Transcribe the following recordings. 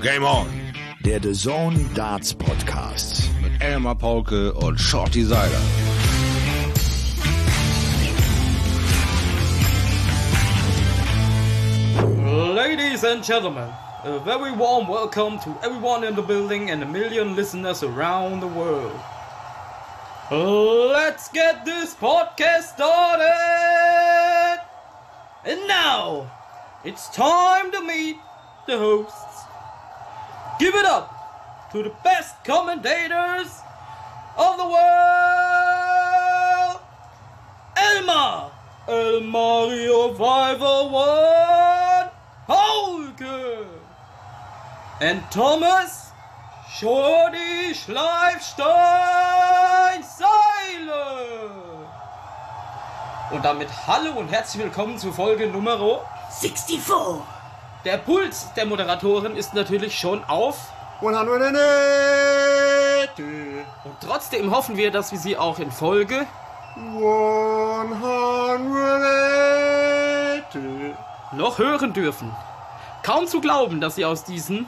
Game On! Der DAZN Darts Podcast. Mit Elmar Paulke und Shorty Seiler. Ladies and gentlemen, a very warm welcome to everyone in the building and a million listeners around the world. Let's get this podcast started! And now, it's time to meet the hosts. Give it up to the best commentators of the world! Elmar! El Mario 501 Paulke! And Thomas Shorty Schleifstein Seiler! Und damit hallo und herzlich willkommen zu Folge Nummer 64. Der Puls der Moderatoren ist natürlich schon auf 180. und trotzdem hoffen wir, dass wir sie auch in Folge 180. noch hören dürfen. Kaum zu glauben, dass sie aus diesen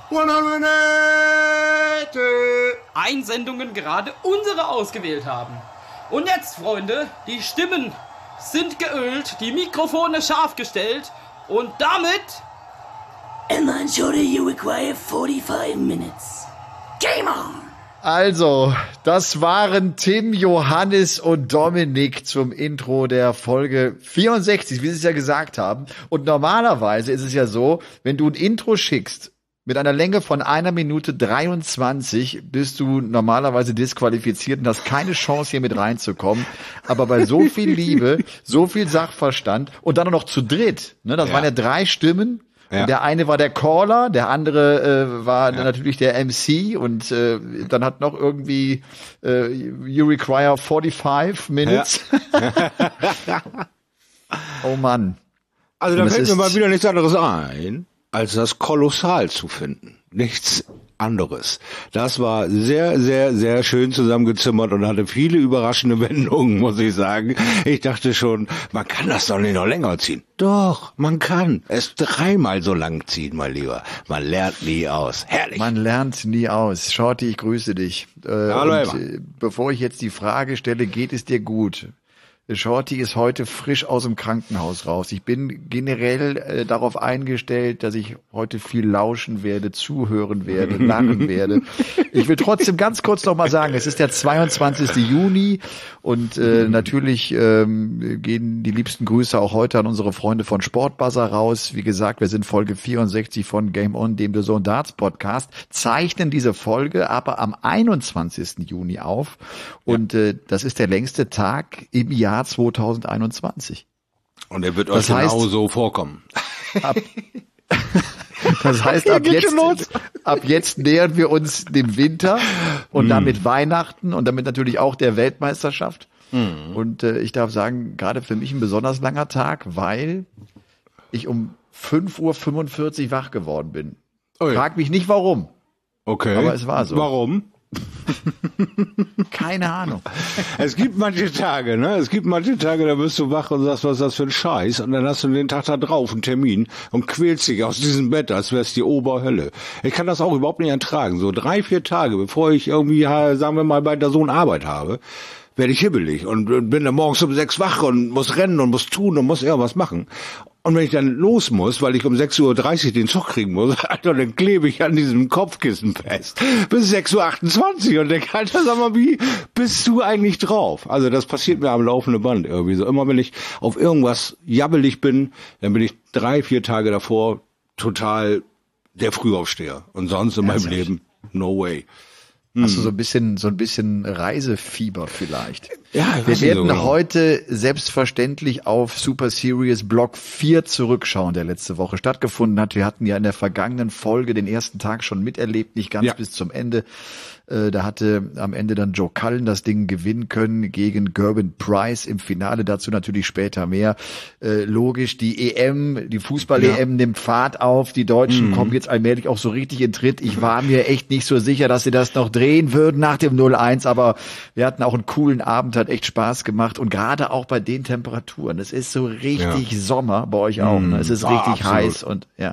180. Einsendungen gerade unsere ausgewählt haben. Und jetzt, Freunde, die Stimmen sind geölt, die Mikrofone scharf gestellt und damit... Elmar and Shorty, you require 45 minutes. Game on! Also, das waren Tim, Johannes und Dominik zum Intro der Folge 64, wie sie es ja gesagt haben. Und normalerweise ist es ja so, wenn du ein Intro schickst mit einer Länge von 1 Minute 23, bist du normalerweise disqualifiziert und hast keine Chance, hier mit reinzukommen. Aber bei so viel Liebe, so viel Sachverstand und dann noch zu dritt, ne, das waren ja 3 Stimmen. Ja. Und der eine war der Caller, der andere war natürlich der MC und dann hat noch irgendwie you require 45 minutes. Ja. Oh Mann. Also da fällt mir mal wieder nichts anderes ein, als das kolossal zu finden. Nichts anderes. Das war sehr, sehr, sehr schön zusammengezimmert und hatte viele überraschende Wendungen, muss ich sagen. Ich dachte schon, man kann das doch nicht noch länger ziehen. Doch, man kann es 3-mal so lang ziehen, mein Lieber. Man lernt nie aus. Herrlich. Man lernt nie aus. Shorty, ich grüße dich. Hallo, bevor ich jetzt die Frage stelle, geht es dir gut? Shorty ist heute frisch aus dem Krankenhaus raus. Ich bin generell darauf eingestellt, dass ich heute viel lauschen werde, zuhören werde, lachen werde. Ich will trotzdem ganz kurz noch mal sagen, es ist der 22. Juni und natürlich gehen die liebsten Grüße auch heute an unsere Freunde von Sportbuzzer raus. Wie gesagt, wir sind Folge 64 von Game On, dem DAZN Darts Podcast, zeichnen diese Folge aber am 21. Juni auf und das ist der längste Tag im Jahr 2021. Und er wird euch genau so vorkommen. Das heißt, ab jetzt nähern wir uns dem Winter und damit Weihnachten und damit natürlich auch der Weltmeisterschaft. Und ich darf sagen, gerade für mich ein besonders langer Tag, weil ich um 5:45 Uhr wach geworden bin. Oh ja. Frag mich nicht warum. Okay. Aber es war so. Warum? Keine Ahnung. Es gibt manche Tage, da wirst du wach und sagst, was ist das für ein Scheiß? Und dann hast du den Tag da drauf einen Termin und quälst dich aus diesem Bett, als wär's die Oberhölle. Ich kann das auch überhaupt nicht ertragen. So 3-4 Tage, bevor ich irgendwie, sagen wir mal, bei der Sohn Arbeit habe, werde ich hibbelig und bin dann morgens um 6 wach und muss rennen und muss tun und muss irgendwas machen. Und wenn ich dann los muss, weil ich um 6:30 Uhr den Zug kriegen muss, Alter, dann klebe ich an diesem Kopfkissen fest. Bis 6:28 Uhr und denke, Alter, sag mal, wie bist du eigentlich drauf? Also das passiert mir am laufenden Band irgendwie so. Immer wenn ich auf irgendwas jabbelig bin, dann bin ich 3-4 Tage davor total der Frühaufsteher. Und sonst in meinem Leben, no way. Hast du so ein bisschen Reisefieber vielleicht? Ja, wir werden heute selbstverständlich auf Super Series Block 4 zurückschauen, der letzte Woche stattgefunden hat. Wir hatten ja in der vergangenen Folge den ersten Tag schon miterlebt, nicht ganz bis zum Ende. Da hatte am Ende dann Joe Cullen das Ding gewinnen können gegen Gerben Price im Finale. Dazu natürlich später mehr. Logisch, die EM, die Fußball-EM nimmt Fahrt auf. Die Deutschen kommen jetzt allmählich auch so richtig in Tritt. Ich war mir echt nicht so sicher, dass sie das noch drehen würden nach dem 0-1. Aber wir hatten auch einen coolen Abend, hat echt Spaß gemacht. Und gerade auch bei den Temperaturen. Es ist so richtig Sommer bei euch auch. Ne? Es ist richtig heiß und ja.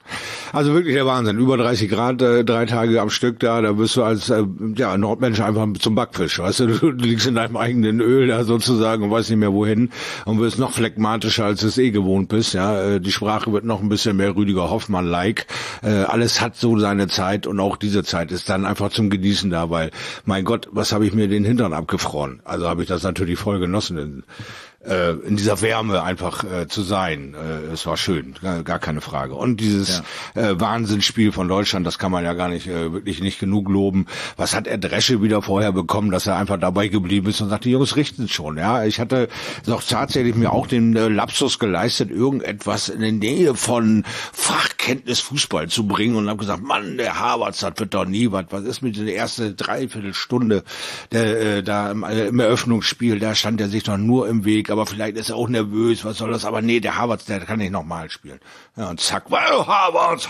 Also wirklich der Wahnsinn. Über 30 Grad, 3 Tage am Stück da wirst du als Nordmensch einfach zum Backfisch. Weißt du liegst in deinem eigenen Öl da sozusagen und weißt nicht mehr wohin und wirst noch phlegmatischer, als du es gewohnt bist. Ja, die Sprache wird noch ein bisschen mehr Rüdiger Hoffmann-like. Alles hat so seine Zeit und auch diese Zeit ist dann einfach zum Genießen da, weil, mein Gott, was habe ich mir den Hintern abgefroren? Also habe ich das natürlich voll genossen in dieser Wärme einfach zu sein. Es war schön, gar keine Frage. Und dieses Wahnsinnsspiel von Deutschland, das kann man ja gar nicht wirklich nicht genug loben. Was hat er Dresche wieder vorher bekommen, dass er einfach dabei geblieben ist und sagt, die Jungs richten schon. Ja, ich hatte doch tatsächlich mir auch den Lapsus geleistet, irgendetwas in der Nähe von Fachkenntnis Fußball zu bringen und habe gesagt, Mann, der Havertz, das wird doch nie was. Was ist mit der ersten Dreiviertelstunde da im Eröffnungsspiel? Da stand er sich doch nur im Weg. Aber vielleicht ist er auch nervös, was soll das? Aber nee, der Havertz, der kann nicht nochmal spielen. Ja, und zack, Havertz.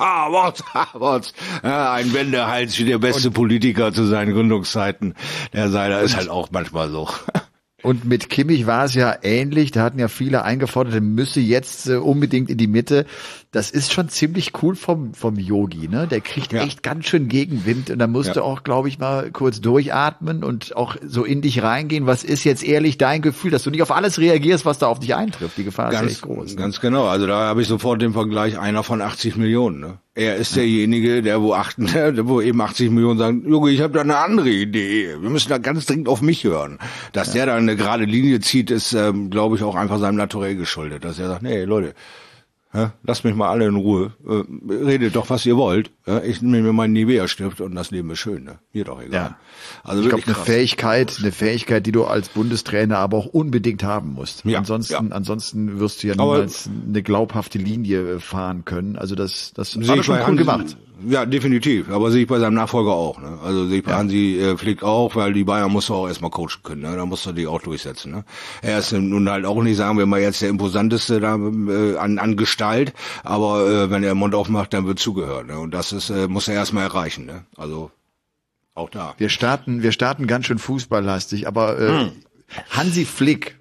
Ja, ein Wendehals wie der beste Politiker zu seinen Gründungszeiten. Der Seiler ist halt auch manchmal so. Und mit Kimmich war es ja ähnlich. Da hatten ja viele eingefordert, er müsse jetzt unbedingt in die Mitte. Das ist schon ziemlich cool vom Yogi, ne? Der kriegt echt ganz schön Gegenwind und da musst du auch, glaube ich, mal kurz durchatmen und auch so in dich reingehen. Was ist jetzt ehrlich dein Gefühl, dass du nicht auf alles reagierst, was da auf dich eintrifft? Die Gefahr ist echt groß. Ganz genau. Also da habe ich sofort den Vergleich, einer von 80 Millionen, ne? Er ist derjenige, der wo eben 80 Millionen sagen, Junge, ich habe da eine andere Idee. Wir müssen da ganz dringend auf mich hören. Dass der da eine gerade Linie zieht, ist, glaube ich, auch einfach seinem Naturell geschuldet. Dass er sagt, nee, Leute, lasst mich mal alle in Ruhe. Redet doch, was ihr wollt. Ich nehme mir meinen Nivea-Stift und das Leben ist schön. Ne? Mir doch egal. Ja. Also ich glaube, eine Fähigkeit, die du als Bundestrainer aber auch unbedingt haben musst. Ja. Ansonsten wirst du ja niemals eine glaubhafte Linie fahren können. Also das hat er schon cool gemacht. Ja, definitiv. Aber sehe ich bei seinem Nachfolger auch. Ne? Also sehe ich bei Hansi Flick auch, weil die Bayern musst du auch erstmal coachen können. Ne? Da musst du die auch durchsetzen. Ne? Er ist nun halt auch nicht, sagen wir mal, jetzt der imposanteste da an Gestalt. Aber wenn er den Mund aufmacht, dann wird zugehört. Ne? Und das muss er erstmal erreichen. Ne? Also auch da. Wir starten ganz schön fußballlastig. Aber Hansi Flick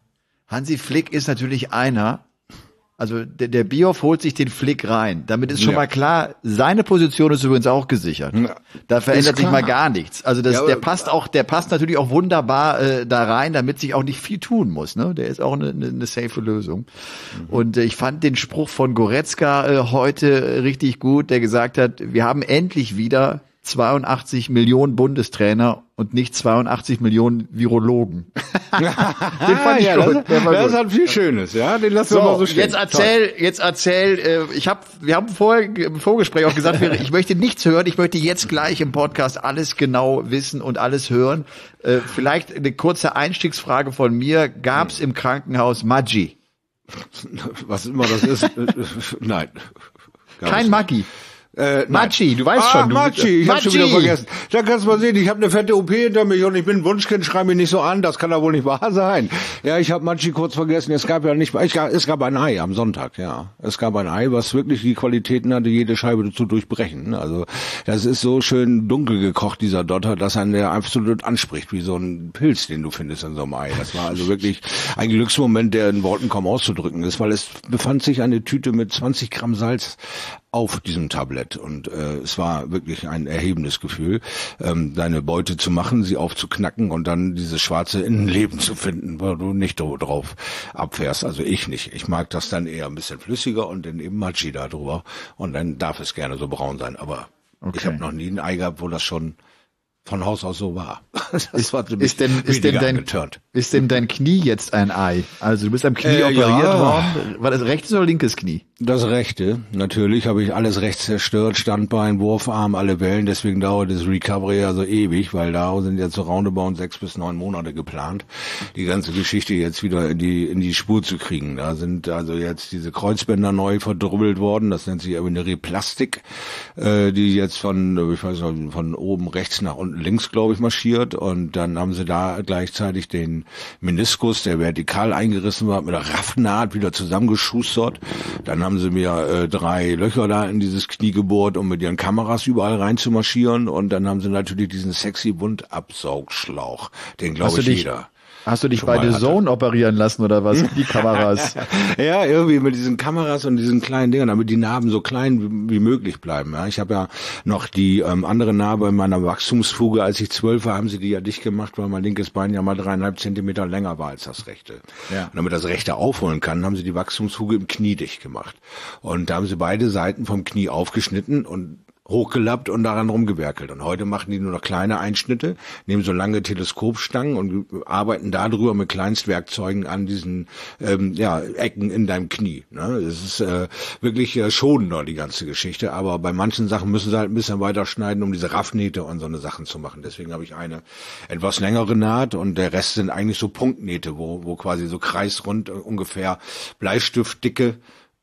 ist natürlich einer. Also der Bierhoff holt sich den Flick rein. Damit ist schon mal klar, seine Position ist übrigens auch gesichert. Ja. Da verändert sich mal gar nichts. Also der passt natürlich auch wunderbar da rein, damit sich auch nicht viel tun muss. Ne? Der ist auch eine safe Lösung. Und ich fand den Spruch von Goretzka heute richtig gut, der gesagt hat, wir haben endlich wieder 82 Millionen Bundestrainer und nicht 82 Millionen Virologen. Den fand ich gut. Das hat viel Schönes, ja. Den lassen wir mal so stehen. Jetzt erzähl, wir haben vorher im Vorgespräch auch gesagt, ich möchte nichts hören, ich möchte jetzt gleich im Podcast alles genau wissen und alles hören. Vielleicht eine kurze Einstiegsfrage von mir. Gab's im Krankenhaus Maggi? Was immer das ist, nein. Kein Maggi. Maggi, du weißt schon. Maggi, ich hab's schon wieder vergessen. Da kannst du mal sehen, ich habe eine fette OP hinter mich und ich bin Wunschkind, schrei mich nicht so an, das kann doch wohl nicht wahr sein. Ja, ich habe Maggi kurz vergessen, es gab ein Ei am Sonntag, ja. Es gab ein Ei, was wirklich die Qualitäten hatte, jede Scheibe zu durchbrechen. Also das ist so schön dunkel gekocht, dieser Dotter, dass einen der absolut anspricht, wie so ein Pilz, den du findest in so einem Ei. Das war also wirklich ein Glücksmoment, der in Worten kaum auszudrücken ist, weil es befand sich eine Tüte mit 20 Gramm Salz auf diesem Tablett und es war wirklich ein erhebendes Gefühl, deine Beute zu machen, sie aufzuknacken und dann dieses schwarze Innenleben zu finden, weil du nicht drauf abfährst. Also ich nicht. Ich mag das dann eher ein bisschen flüssiger und dann eben Maggi da drüber und dann darf es gerne so braun sein. Aber ich habe noch nie ein Ei gehabt, wo das schon von Haus aus so war. Das war ist denn dein Knie jetzt ein Ei? Also du bist am Knie operiert worden. War das rechtes oder linkes Knie? Das rechte. Natürlich habe ich alles rechts zerstört. Standbein, Wurfarm, alle Wellen. Deswegen dauert das Recovery ja so ewig, weil da sind jetzt so roundabout 6 bis 9 Monate geplant, die ganze Geschichte jetzt wieder in die Spur zu kriegen. Da sind also jetzt diese Kreuzbänder neu verdrubbelt worden. Das nennt sich aber eine Replastik, die jetzt von oben rechts nach unten links, glaube ich, marschiert. Und dann haben sie da gleichzeitig den Meniskus, der vertikal eingerissen war, mit der Raffnaht wieder zusammengeschustert. Dann haben sie mir 3 Löcher da in dieses Knie gebohrt, um mit ihren Kameras überall rein zu marschieren. Und dann haben sie natürlich diesen sexy Wundabsaugschlauch, den glaube ich jeder. Hast du dich schon bei mal The hatte. Zone operieren lassen oder was? Die Kameras. Ja, irgendwie mit diesen Kameras und diesen kleinen Dingern, damit die Narben so klein wie möglich bleiben. Ja, ich habe ja noch die andere Narbe in meiner Wachstumsfuge. Als ich 12 war, haben sie die ja dicht gemacht, weil mein linkes Bein ja mal 3,5 Zentimeter länger war als das rechte. Ja. Und damit das rechte aufholen kann, haben sie die Wachstumsfuge im Knie dicht gemacht. Und da haben sie beide Seiten vom Knie aufgeschnitten und hochgelappt und daran rumgewerkelt. Und heute machen die nur noch kleine Einschnitte, nehmen so lange Teleskopstangen und arbeiten darüber mit Kleinstwerkzeugen an diesen Ecken in deinem Knie. Ne? Es ist wirklich schonender, die ganze Geschichte. Aber bei manchen Sachen müssen sie halt ein bisschen weiter schneiden, um diese Raffnähte und so eine Sachen zu machen. Deswegen habe ich eine etwas längere Naht und der Rest sind eigentlich so Punktnähte, wo quasi so kreisrund ungefähr Bleistiftdicke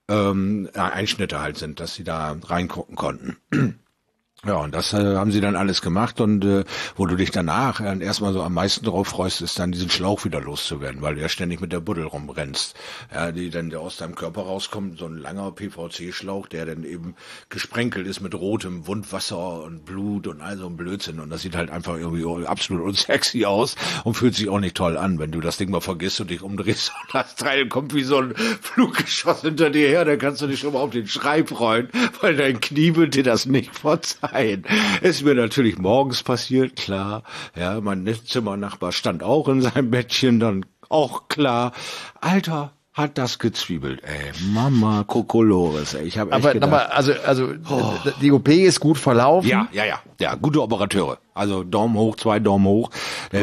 Einschnitte halt sind, dass sie da reingucken konnten. Ja, und das haben sie dann alles gemacht und wo du dich danach erstmal so am meisten drauf freust, ist dann diesen Schlauch wieder loszuwerden, weil du ja ständig mit der Buddel rumrennst, ja, die dann aus deinem Körper rauskommt, so ein langer PVC-Schlauch, der dann eben gesprenkelt ist mit rotem Wundwasser und Blut und all so ein Blödsinn und das sieht halt einfach irgendwie absolut unsexy aus und fühlt sich auch nicht toll an, wenn du das Ding mal vergisst und dich umdrehst und das Teil kommt wie so ein Fluggeschoss hinter dir her, dann kannst du dich schon mal auf den Schrei freuen, weil dein Knie wird dir das nicht verzeihen. Ist mir natürlich morgens passiert, klar. Ja, mein Zimmernachbar stand auch in seinem Bettchen, dann auch klar. Alter, hat das gezwiebelt, ey. Mama Kokolores, ey. Ich habe echt gedacht, Also die OP ist gut verlaufen. Ja, gute Operateure. Also Daumen hoch, 2 Daumen hoch. Der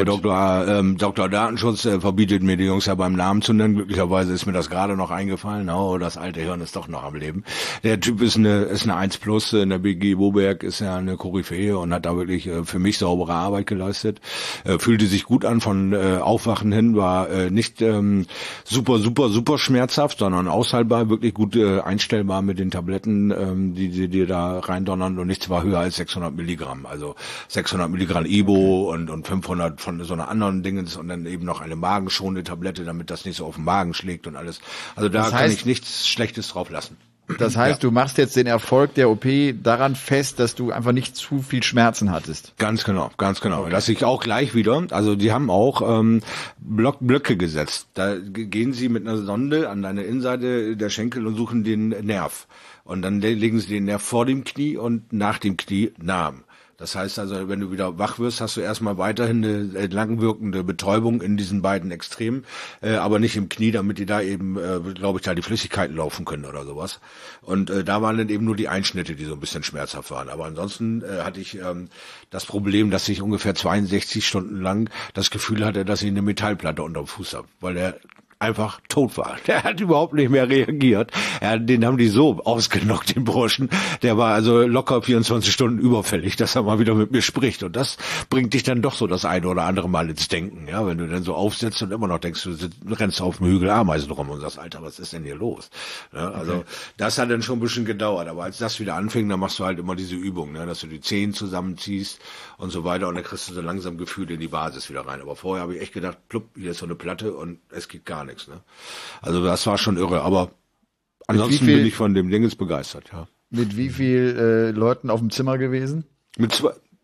Dr. Datenschutz verbietet mir die Jungs ja beim Namen zu nennen. Glücklicherweise ist mir das gerade noch eingefallen. Oh, das alte Hirn ist doch noch am Leben. Der Typ ist eine 1+ in der BG Boberg, ist ja eine Koryphäe und hat da wirklich für mich saubere Arbeit geleistet. Fühlte sich gut an von Aufwachen hin, war nicht super schmerzhaft, sondern aushaltbar, wirklich gut einstellbar mit den Tabletten, die dir da reindonnern und nichts war höher als 600 Milligramm. Also 600 Milligramm Ibo und 500 von so einer anderen Dingens und dann eben noch eine magenschonende Tablette, damit das nicht so auf den Magen schlägt und alles. Also da kann ich nichts Schlechtes drauf lassen. Das heißt, du machst jetzt den Erfolg der OP daran fest, dass du einfach nicht zu viel Schmerzen hattest. Ganz genau. Okay. Lass ich auch gleich wieder. Also die haben auch Blöcke gesetzt. Da gehen sie mit einer Sonde an deine Innenseite der Schenkel und suchen den Nerv. Und dann legen sie den Nerv vor dem Knie und nach dem Knie nahm. Das heißt also, wenn du wieder wach wirst, hast du erstmal weiterhin eine langwirkende Betäubung in diesen beiden Extremen, aber nicht im Knie, damit die da eben, glaube ich, da die Flüssigkeiten laufen können oder sowas. Und da waren dann eben nur die Einschnitte, die so ein bisschen schmerzhaft waren. Aber ansonsten hatte ich das Problem, dass ich ungefähr 62 Stunden lang das Gefühl hatte, dass ich eine Metallplatte unterm Fuß habe, weil der einfach tot war. Der hat überhaupt nicht mehr reagiert. Den haben die so ausgenockt, den Burschen. Der war also locker 24 Stunden überfällig, dass er mal wieder mit mir spricht. Und das bringt dich dann doch so das eine oder andere Mal ins Denken. Ja, wenn du dann so aufsetzt und immer noch denkst, du rennst auf dem Hügel Ameisen rum und sagst, Alter, was ist denn hier los? Ja, also das hat dann schon ein bisschen gedauert. Aber als das wieder anfing, dann machst du halt immer diese Übung, ne, dass du die Zehen zusammenziehst und so weiter. Und dann kriegst du so langsam Gefühl in die Basis wieder rein. Aber vorher habe ich echt gedacht, plupp, hier ist so eine Platte und es geht gar nichts. Ne? Also das war schon irre, aber ansonsten bin ich von dem Dingens begeistert. Ja. Mit wie viel Leuten auf dem Zimmer gewesen? Mit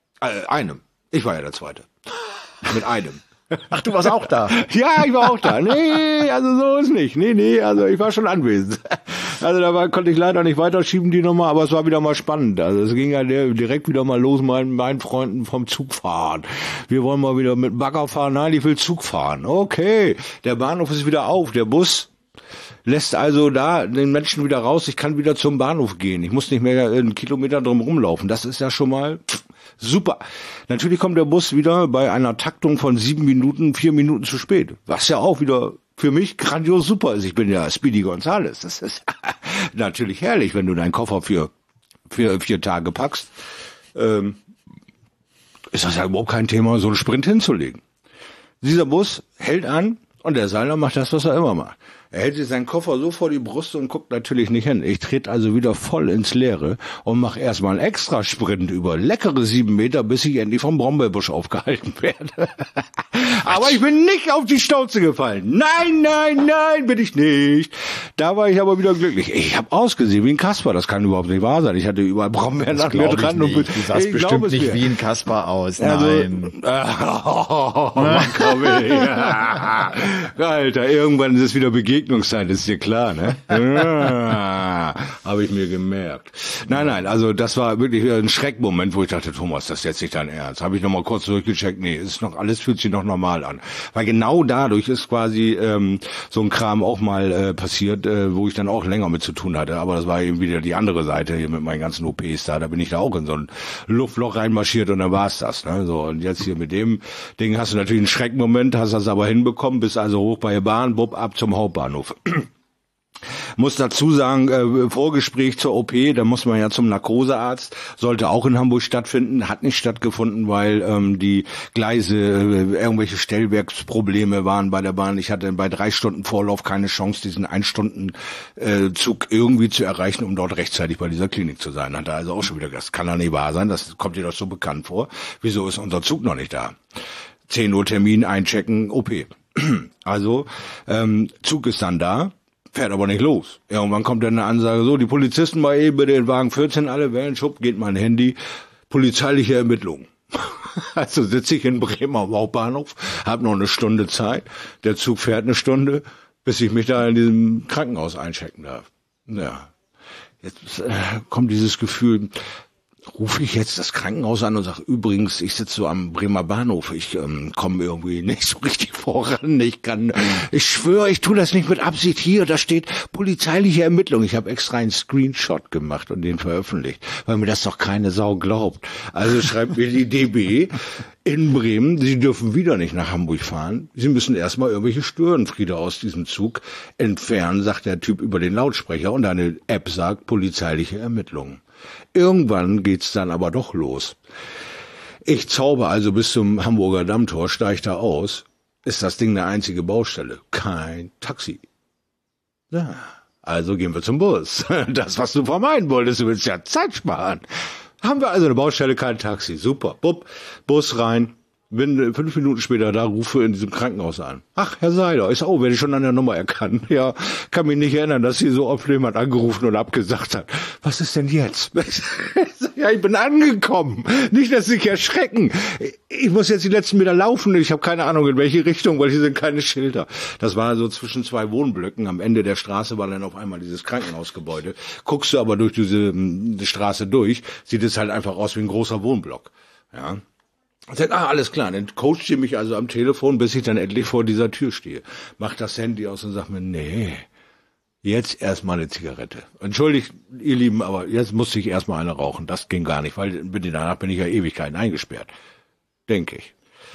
einem. Ich war ja der Zweite. Mit einem. Ach, du warst auch da? Ja, ich war auch da. Nee, also so ist nicht. Nee, also ich war schon anwesend. Also konnte ich leider nicht weiterschieben die Nummer, aber es war wieder mal spannend. Also es ging ja direkt wieder mal los mit meinen Freunden vom Zugfahren. Wir wollen mal wieder mit Bagger fahren. Nein, ich will Zug fahren. Okay, der Bahnhof ist wieder auf. Der Bus lässt also da den Menschen wieder raus. Ich kann wieder zum Bahnhof gehen. Ich muss nicht mehr einen Kilometer drum rumlaufen. Das ist ja schon mal super. Natürlich kommt der Bus wieder bei einer Taktung von 7 Minuten, 4 Minuten zu spät. Was ja auch wieder für mich grandios super ist. Ich bin ja Speedy Gonzales. Das ist natürlich herrlich, wenn du deinen Koffer für 4 Tage packst. Ist das ja überhaupt kein Thema, so einen Sprint hinzulegen. Dieser Bus hält an und der Seiler macht das, was er immer macht. Er hält sich seinen Koffer so vor die Brust und guckt natürlich nicht hin. Ich trete also wieder voll ins Leere und mache erstmal einen Extrasprint über leckere 7 Meter, bis ich endlich vom Brombeerbusch aufgehalten werde. Aber ich bin nicht auf die Schnauze gefallen. Nein, bin ich nicht. Da war ich aber wieder glücklich. Ich habe ausgesehen wie ein Kasper. Das kann überhaupt nicht wahr sein. Ich hatte überall Brombeeren nach mir dran. Du sahst bestimmt nicht wie ein Kasper aus. Nein. Alter, irgendwann ist es wieder Begegnungszeit, ist dir klar, ne? Habe ich mir gemerkt. Nein, also das war wirklich ein Schreckmoment, wo ich dachte, Thomas, das ist jetzt nicht dein Ernst. Habe ich nochmal kurz durchgecheckt, nee, ist noch alles fühlt sich noch normal an. Weil genau dadurch ist quasi so ein Kram auch mal passiert, wo ich dann auch länger mit zu tun hatte. Aber das war eben wieder die andere Seite hier mit meinen ganzen OPs da. Da bin ich da auch in so ein Luftloch reinmarschiert und dann war's das. Ne? So, und jetzt hier mit dem Ding hast du natürlich einen Schreckmoment, hast das aber hinbekommen, bist also hoch bei der Bahn, bupp, ab zum Hauptbahnhof. Muss dazu sagen, Vorgespräch zur OP, da muss man ja zum Narkosearzt, sollte auch in Hamburg stattfinden, hat nicht stattgefunden, weil die Gleise, irgendwelche Stellwerksprobleme waren bei der Bahn. Ich hatte bei 3 Stunden Vorlauf keine Chance, diesen 1-Stunden-Zug irgendwie zu erreichen, um dort rechtzeitig bei dieser Klinik zu sein. Hat er also auch schon wieder gesagt, das kann doch nicht wahr sein, das kommt dir doch so bekannt vor. Wieso ist unser Zug noch nicht da? 10 Uhr Termin, einchecken, OP. Also, Zug ist dann da. Fährt aber nicht los. Irgendwann kommt dann eine Ansage, so, die Polizisten mal eben bitte den Wagen 14 alle wählen, schupp, geht mein Handy, polizeiliche Ermittlungen. Also sitze ich in Bremen am Hauptbahnhof, habe noch eine Stunde Zeit, der Zug fährt eine Stunde, bis ich mich da in diesem Krankenhaus einchecken darf. Ja, jetzt kommt dieses Gefühl, rufe ich jetzt das Krankenhaus an und sage, übrigens, ich sitze so am Bremer Bahnhof, ich komme irgendwie nicht so richtig voran, ich schwöre, ich tue das nicht mit Absicht hier, da steht polizeiliche Ermittlung. Ich habe extra einen Screenshot gemacht und den veröffentlicht, weil mir das doch keine Sau glaubt. Also schreibt mir die DB in Bremen, Sie dürfen wieder nicht nach Hamburg fahren, Sie müssen erstmal irgendwelche Störenfriede aus diesem Zug entfernen, sagt der Typ über den Lautsprecher und eine App sagt polizeiliche Ermittlungen. Irgendwann geht's dann aber doch los. Ich zauber also bis zum Hamburger Dammtor, steig da aus. Ist das Ding eine einzige Baustelle? Kein Taxi. Ja, also gehen wir zum Bus. Das, was du vermeiden wolltest, du willst ja Zeit sparen. Haben wir also eine Baustelle, kein Taxi. Super. Bupp, Bus rein. Bin 5 Minuten später da, rufe in diesem Krankenhaus an. Ach, Herr Seiler, werde ich schon an der Nummer erkannt. Ja, kann mich nicht erinnern, dass hier so oft jemand angerufen und abgesagt hat. Was ist denn jetzt? Ja, ich bin angekommen. Nicht, dass Sie sich erschrecken. Ich muss jetzt die letzten Meter laufen. Ich habe keine Ahnung, in welche Richtung, weil hier sind keine Schilder. Das war so zwischen 2 Wohnblöcken. Am Ende der Straße war dann auf einmal dieses Krankenhausgebäude. Guckst du aber durch diese Straße durch, sieht es halt einfach aus wie ein großer Wohnblock. Ja. Ich sag, alles klar, dann coacht sie mich also am Telefon, bis ich dann endlich vor dieser Tür stehe. Mach das Handy aus und sag mir, nee, jetzt erstmal eine Zigarette. Entschuldigt, ihr Lieben, aber jetzt musste ich erstmal eine rauchen. Das ging gar nicht, weil danach bin ich ja Ewigkeiten eingesperrt. Denke ich.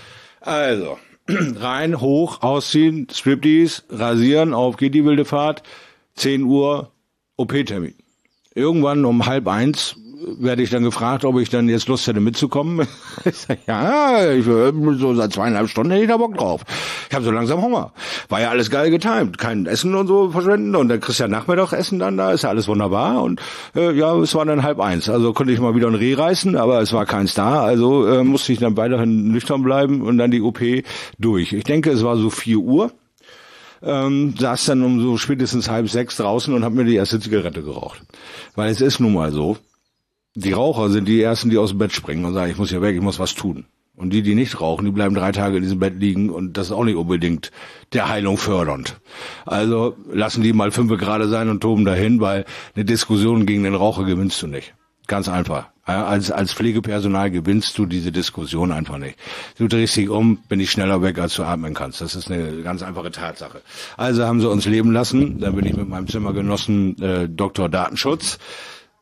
Also, rein, hoch, ausziehen, Striptease, rasieren, auf geht die wilde Fahrt, 10 Uhr, OP-Termin. Irgendwann um 12:30 werde ich dann gefragt, ob ich dann jetzt Lust hätte mitzukommen. Ich sage, ja, so seit 2,5 Stunden hätte ich da Bock drauf. Ich habe so langsam Hunger. War ja alles geil getimt. Kein Essen und so verschwenden. Und dann kriegst du ja Nachmittag Essen dann da. Ist ja alles wunderbar. Und ja, es war dann 12:30. Also konnte ich mal wieder ein Reh reißen, aber es war keins da. Also musste ich dann weiterhin nüchtern bleiben und dann die OP durch. Ich denke, es war so 4 Uhr. Saß dann um so spätestens 5:30 draußen und habe mir die erste Zigarette geraucht. Weil es ist nun mal so, die Raucher sind die Ersten, die aus dem Bett springen und sagen, ich muss hier weg, ich muss was tun. Und die nicht rauchen, die bleiben 3 Tage in diesem Bett liegen und das ist auch nicht unbedingt der Heilung fördernd. Also lassen die mal 5 gerade sein und toben dahin, weil eine Diskussion gegen den Raucher gewinnst du nicht. Ganz einfach. Als Pflegepersonal gewinnst du diese Diskussion einfach nicht. Du drehst dich um, bin ich schneller weg, als du atmen kannst. Das ist eine ganz einfache Tatsache. Also haben sie uns leben lassen. Dann bin ich mit meinem Zimmergenossen Dr. Datenschutz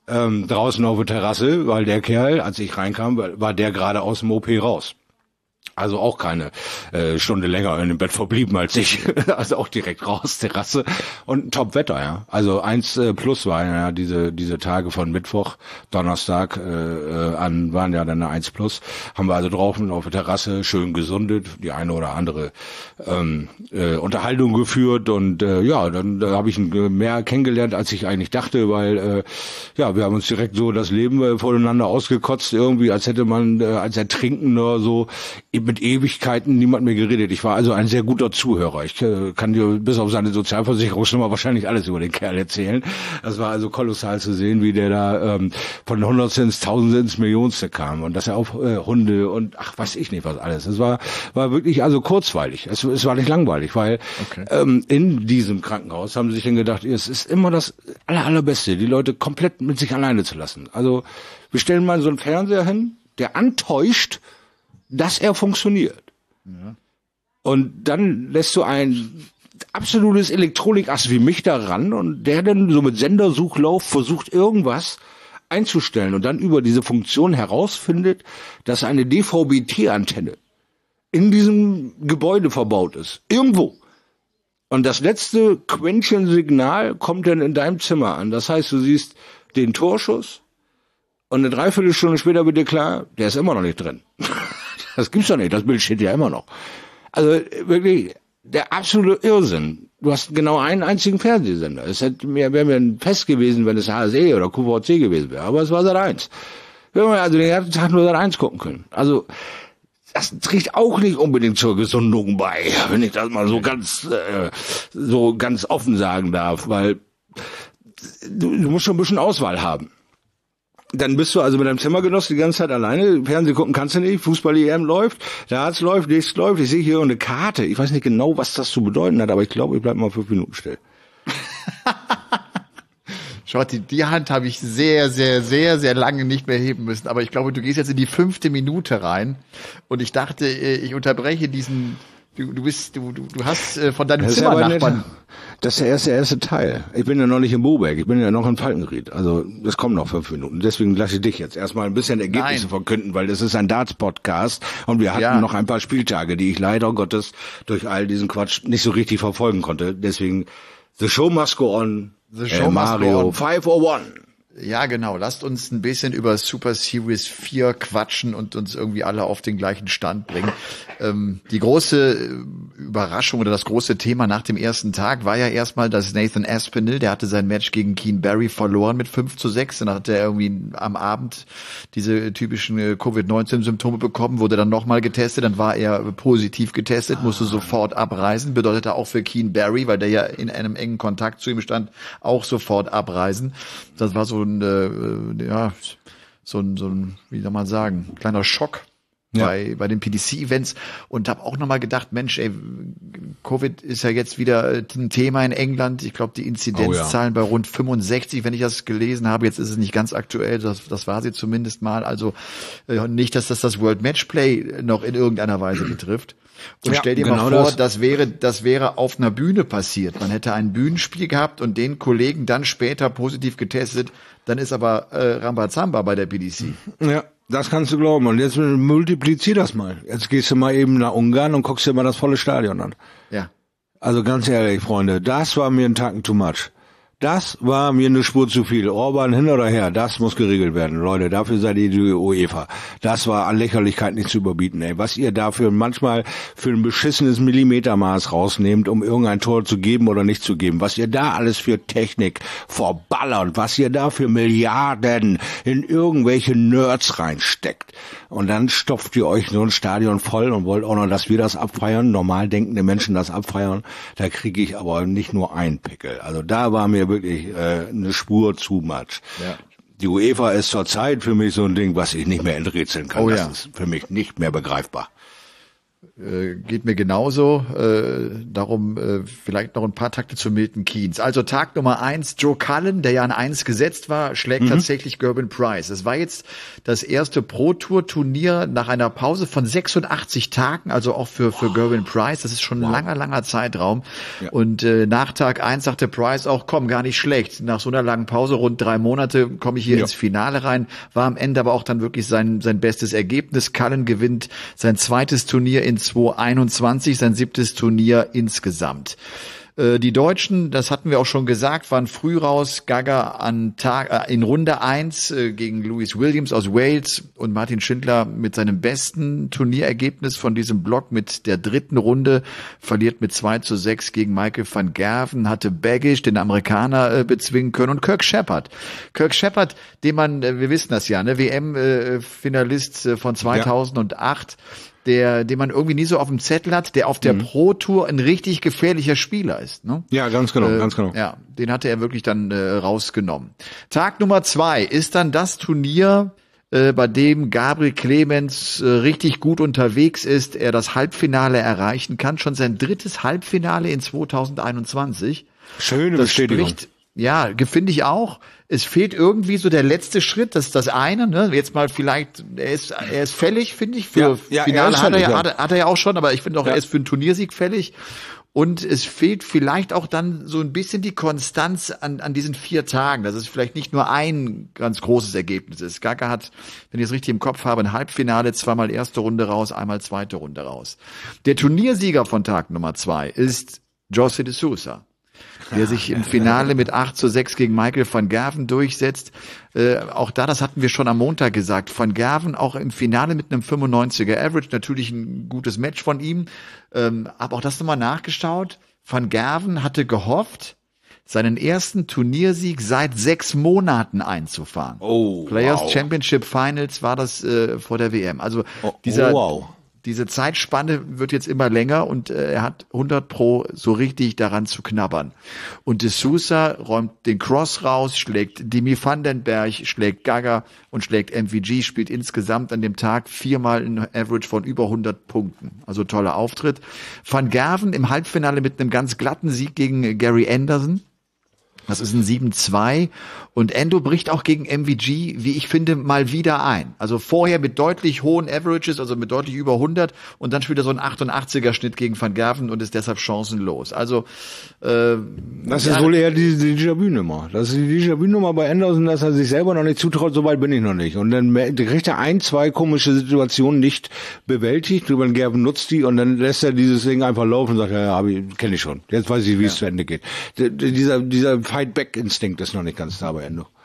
draußen auf der Terrasse, weil der Kerl, als ich reinkam, war der gerade aus dem OP raus. Also auch keine Stunde länger in dem Bett verblieben als ich. Also auch direkt raus, Terrasse. Und Top-Wetter, ja. Also 1 plus war ja diese Tage von Mittwoch, Donnerstag an waren ja dann eine 1 plus. Haben wir also draußen auf der Terrasse schön gesundet, die eine oder andere Unterhaltung geführt. Und dann habe ich mehr kennengelernt, als ich eigentlich dachte, weil wir haben uns direkt so das Leben voneinander ausgekotzt, irgendwie, als hätte man als Ertrinkender so mit Ewigkeiten niemand mehr geredet. Ich war also ein sehr guter Zuhörer. Ich kann dir bis auf seine Sozialversicherungsnummer wahrscheinlich alles über den Kerl erzählen. Das war also kolossal zu sehen, wie der da von Hundertste ins Tausendste ins Millionste kam und dass er auf Hunde und weiß ich nicht was alles. Es war wirklich also kurzweilig. Es war nicht langweilig, weil in diesem Krankenhaus haben sie sich dann gedacht, es ist immer das Allerbeste, die Leute komplett mit sich alleine zu lassen. Also wir stellen mal so einen Fernseher hin, der antäuscht, dass er funktioniert. Ja. Und dann lässt du ein absolutes Elektronikass wie mich da ran und der dann so mit Sendersuchlauf versucht irgendwas einzustellen und dann über diese Funktion herausfindet, dass eine DVB-T-Antenne in diesem Gebäude verbaut ist. Irgendwo. Und das letzte Quäntchen-Signal kommt dann in deinem Zimmer an. Das heißt, du siehst den Torschuss und eine Dreiviertelstunde später wird dir klar, der ist immer noch nicht drin. Das gibt's doch nicht, das Bild steht ja immer noch. Also wirklich der absolute Irrsinn. Du hast genau einen einzigen Fernsehsender. Es wäre mir ein Fest gewesen, wenn es HSE oder QVC gewesen wäre, aber es war Sat.1. Wir haben also den ganzen Tag nur Sat.1 gucken können. Also das trägt auch nicht unbedingt zur Gesundung bei, wenn ich das mal so ganz offen sagen darf, weil du musst schon ein bisschen Auswahl haben. Dann bist du also mit deinem Zimmergenossen die ganze Zeit alleine. Fernsehen gucken kannst du nicht. Fußball-EM läuft. Darts läuft, nichts läuft. Ich sehe hier eine Karte. Ich weiß nicht genau, was das zu bedeuten hat, aber ich glaube, ich bleib mal 5 Minuten still. Schaut, die Hand habe ich sehr, sehr, sehr, sehr lange nicht mehr heben müssen. Aber ich glaube, du gehst jetzt in die 5. Minute rein. Und ich dachte, ich unterbreche diesen... Du hast von deinem Zimmernachbarn... Das ist der erste Teil. Ich bin ja noch nicht in Boberg, ich bin ja noch in Falkenried. Also es kommen noch 5 Minuten. Deswegen lasse ich dich jetzt erstmal ein bisschen Ergebnisse verkünden, weil das ist ein Darts-Podcast und wir hatten noch ein paar Spieltage, die ich leider Gottes durch all diesen Quatsch nicht so richtig verfolgen konnte. Deswegen The Show Must Go On, Mario 501. Ja, genau. Lasst uns ein bisschen über Super Series 4 quatschen und uns irgendwie alle auf den gleichen Stand bringen. Die große Überraschung oder das große Thema nach dem ersten Tag war ja erstmal, dass Nathan Aspinall, der hatte sein Match gegen Keen Barry verloren mit 5-6. Dann hat er irgendwie am Abend diese typischen Covid-19-Symptome bekommen, wurde dann nochmal getestet, dann war er positiv getestet, musste sofort abreisen. Bedeutete auch für Keen Barry, weil der ja in einem engen Kontakt zu ihm stand, auch sofort abreisen. Das war so ein, wie soll man sagen, kleiner Schock bei den PDC-Events und habe auch nochmal gedacht, Mensch, Covid ist ja jetzt wieder ein Thema in England. Ich glaube, die Inzidenzzahlen bei rund 65, wenn ich das gelesen habe. Jetzt ist es nicht ganz aktuell, das war sie zumindest mal. Also nicht, dass das World Matchplay noch in irgendeiner Weise betrifft. Und stell dir mal vor, das wäre auf einer Bühne passiert. Man hätte ein Bühnenspiel gehabt und den Kollegen dann später positiv getestet. Dann ist aber Rambazamba bei der PDC. Ja, das kannst du glauben. Und jetzt multiplizier das mal. Jetzt gehst du mal eben nach Ungarn und guckst dir mal das volle Stadion an. Ja. Also ganz ehrlich, Freunde, das war mir ein Tacken too much. Das war mir eine Spur zu viel. Orban hin oder her, das muss geregelt werden. Leute, dafür seid ihr die UEFA. Das war an Lächerlichkeit nicht zu überbieten, ey. Was ihr dafür manchmal für ein beschissenes Millimetermaß rausnehmt, um irgendein Tor zu geben oder nicht zu geben. Was ihr da alles für Technik verballert. Was ihr da für Milliarden in irgendwelche Nerds reinsteckt. Und dann stopft ihr euch so ein Stadion voll und wollt auch noch, dass wir das abfeiern. Normal denkende Menschen das abfeiern. Da kriege ich aber nicht nur einen Pickel. Also da war mir wirklich eine Spur zu much. Ja. Die UEFA ist zurzeit für mich so ein Ding, was ich nicht mehr enträtseln kann. Das ist für mich nicht mehr begreifbar. Geht mir genauso. Darum vielleicht noch ein paar Takte zu Milton Keynes. Also Tag Nummer 1, Joe Cullen, der ja an 1 gesetzt war, schlägt tatsächlich Gerben Price. Es war jetzt das erste Pro-Tour-Turnier nach einer Pause von 86 Tagen, also auch für Gerben Price. Das ist schon ein langer Zeitraum. Ja. Und nach Tag 1 sagte Price auch, komm, gar nicht schlecht. Nach so einer langen Pause, rund 3 Monate, komme ich hier ins Finale rein. War am Ende aber auch dann wirklich sein bestes Ergebnis. Cullen gewinnt sein zweites Turnier in 2021, sein 7. Turnier insgesamt. Die Deutschen, das hatten wir auch schon gesagt, waren früh raus. Gaga in Runde 1 gegen Louis Williams aus Wales und Martin Schindler mit seinem besten Turnierergebnis von diesem Block mit der 3. Runde verliert mit 2:6 gegen Michael van Gerven, hatte Baggish, den Amerikaner, bezwingen können, und Kirk Shepherd, den man, wir wissen das ja, ne, WM-Finalist von 2008, den man irgendwie nie so auf dem Zettel hat, der auf der Pro-Tour ein richtig gefährlicher Spieler ist. Ne? Ja, ganz genau. Ja, den hatte er wirklich dann rausgenommen. Tag Nummer 2 ist dann das Turnier, bei dem Gabriel Clemens richtig gut unterwegs ist, er das Halbfinale erreichen kann, schon sein 3. Halbfinale in 2021. Schöne Bestätigung. Ja, finde ich auch. Es fehlt irgendwie so der letzte Schritt, das ist das eine, ne? Jetzt mal vielleicht, er ist fällig, finde ich, für Finale hat er ja auch schon, aber ich finde auch, er ist für einen Turniersieg fällig. Und es fehlt vielleicht auch dann so ein bisschen die Konstanz an diesen 4 Tagen, dass es vielleicht nicht nur ein ganz großes Ergebnis ist. Gaga hat, wenn ich es richtig im Kopf habe, ein Halbfinale, 2-mal erste Runde raus, einmal zweite Runde raus. Der Turniersieger von Tag Nummer 2 ist José de Sousa, der sich im Finale mit 8:6 gegen Michael van Gerven durchsetzt. Auch das hatten wir schon am Montag gesagt. Van Gerven auch im Finale mit einem 95er Average, natürlich ein gutes Match von ihm. Aber auch das nochmal nachgeschaut. Van Gerven hatte gehofft, seinen ersten Turniersieg seit 6 Monaten einzufahren. Players Championship Finals war das vor der WM. Also diese Zeitspanne wird jetzt immer länger und er hat 100% so richtig daran zu knabbern. Und de Sousa räumt den Cross raus, schlägt Dimi van den Berg, schlägt Gaga und schlägt MVG, spielt insgesamt an dem Tag 4-mal ein Average von über 100 Punkten. Also toller Auftritt. Van Gerven im Halbfinale mit einem ganz glatten Sieg gegen Gary Anderson. Das ist ein 7:2 und Endo bricht auch gegen MVG, wie ich finde, mal wieder ein. Also vorher mit deutlich hohen Averages, also mit deutlich über 100 und dann spielt er so ein 88er Schnitt gegen Van Gerven und ist deshalb chancenlos. Also das ist wohl eher die Déjà-vu-Nummer. Das ist die Déjà-vu-Nummer bei Anderson, dass er sich selber noch nicht zutraut, so weit bin ich noch nicht. Und dann kriegt er 2 komische Situationen nicht bewältigt, Van Gerven nutzt die und dann lässt er dieses Ding einfach laufen und sagt, ja, kenne ich schon. Jetzt weiß ich, wie es zu Ende geht. Dieser Fight-Back-Instinkt ist noch nicht ganz da bei Endo.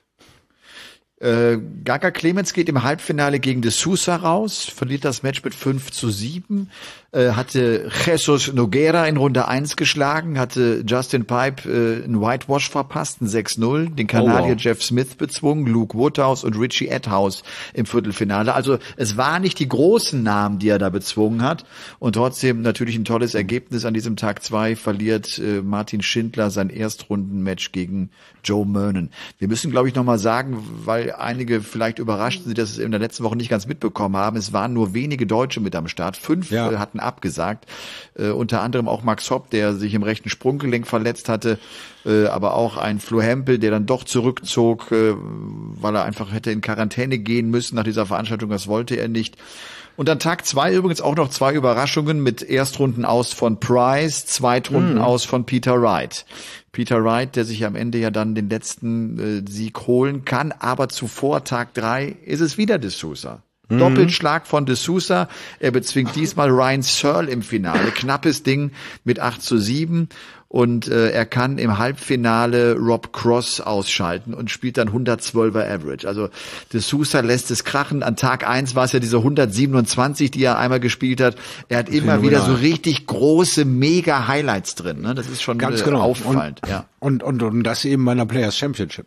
Gaga Clemens geht im Halbfinale gegen de Sousa raus, verliert das Match mit 5:7, hatte Jesus Nogueira in Runde 1 geschlagen, hatte Justin Pipe einen Whitewash verpasst, ein 6:0, den Kanadier Jeff Smith bezwungen, Luke Woodhouse und Richie Edhouse im Viertelfinale. Also es waren nicht die großen Namen, die er da bezwungen hat und trotzdem natürlich ein tolles Ergebnis. An diesem Tag 2 verliert Martin Schindler sein Erstrundenmatch gegen Joe Murnan. Wir müssen, glaube ich, nochmal sagen, weil einige vielleicht überrascht sind, dass es in der letzten Woche nicht ganz mitbekommen haben. Es waren nur wenige Deutsche mit am Start. 5 hatten abgesagt. Unter anderem auch Max Hopp, der sich im rechten Sprunggelenk verletzt hatte. Aber auch ein Flo Hempel, der dann doch zurückzog, weil er einfach hätte in Quarantäne gehen müssen nach dieser Veranstaltung. Das wollte er nicht. Und an Tag 2 übrigens auch noch 2 Überraschungen mit Erstrunden aus von Price, Zweitrunden aus von Peter Wright. Peter Wright, der sich am Ende ja dann den letzten Sieg holen kann, aber zuvor Tag 3 ist es wieder de Sousa. Doppelschlag von de Sousa. Er bezwingt diesmal Ryan Searle im Finale. Knappes Ding mit 8:7. Und er kann im Halbfinale Rob Cross ausschalten und spielt dann 112er Average. Also de Sousa lässt es krachen. An Tag 1 war es ja diese 127, die er einmal gespielt hat. Er hat immer wieder so richtig große, mega Highlights drin. Ne? Das ist schon ganz genau auffallend. Und das eben bei einer Players Championship.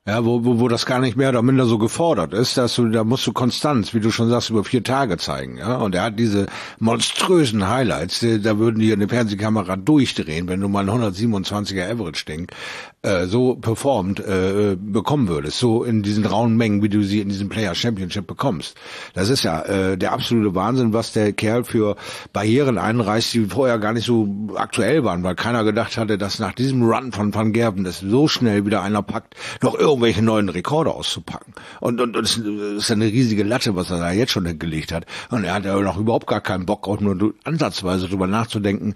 Ja, wo das gar nicht mehr oder minder so gefordert ist, da musst du Konstanz, wie du schon sagst, über 4 Tage zeigen, ja. Und er hat diese monströsen Highlights, da würden die eine Fernsehkamera durchdrehen, wenn du mal ein 127er Average-Ding so performt bekommen würdest, so in diesen rauen Mengen, wie du sie in diesem Player Championship bekommst. Das ist ja der absolute Wahnsinn, was der Kerl für Barrieren einreißt, die vorher gar nicht so aktuell waren, weil keiner gedacht hatte, dass nach diesem Run von Van Gerwen es so schnell wieder einer packt, noch irgendwelche neuen Rekorde auszupacken. Und es ist eine riesige Latte, was er da jetzt schon hingelegt hat. Und er hat ja noch überhaupt gar keinen Bock, auch nur ansatzweise drüber nachzudenken,